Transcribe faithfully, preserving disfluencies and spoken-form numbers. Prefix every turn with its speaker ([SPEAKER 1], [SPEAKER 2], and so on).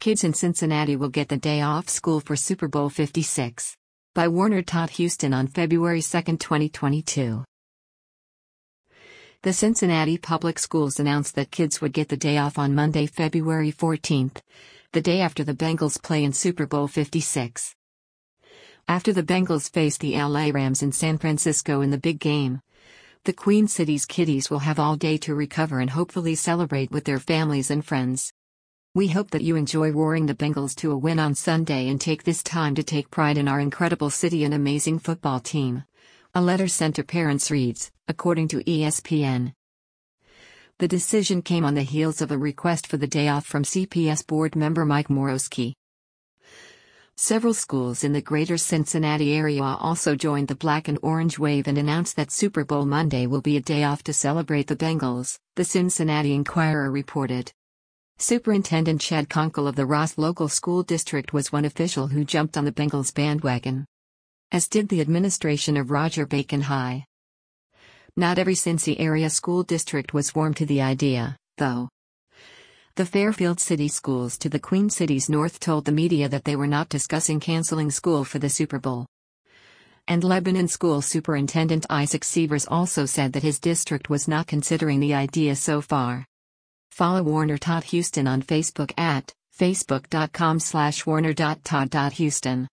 [SPEAKER 1] Kids in Cincinnati will get the day off school for Super Bowl fifty-six. By Warner Todd Huston on February second, twenty twenty-two. The Cincinnati Public Schools announced that kids would get the day off on Monday, February fourteenth, the day after the Bengals play in Super Bowl fifty-six. After the Bengals face the L A Rams in San Francisco in the big game, the Queen City's kiddies will have all day to recover and hopefully celebrate with their families and friends. We hope that you enjoy roaring the Bengals to a win on Sunday and take this time to take pride in our incredible city and amazing football team. A letter sent to parents reads, according to E S P N. The decision came on the heels of a request for the day off from C P S board member Mike Morosky. Several schools in the greater Cincinnati area also joined the black and orange wave and announced that Super Bowl Monday will be a day off to celebrate the Bengals, the Cincinnati Enquirer reported. Superintendent Chad Conkle of the Ross Local School District was one official who jumped on the Bengals bandwagon, as did the administration of Roger Bacon High. Not every Cincy area school district was warm to the idea, though. The Fairfield City Schools to the Queen City's north told the media that they were not discussing canceling school for the Super Bowl. And Lebanon School Superintendent Isaac Severs also said that his district was not considering the idea so far. Follow Warner Todd Huston on Facebook at facebook dot com slash warner dot todd dot huston.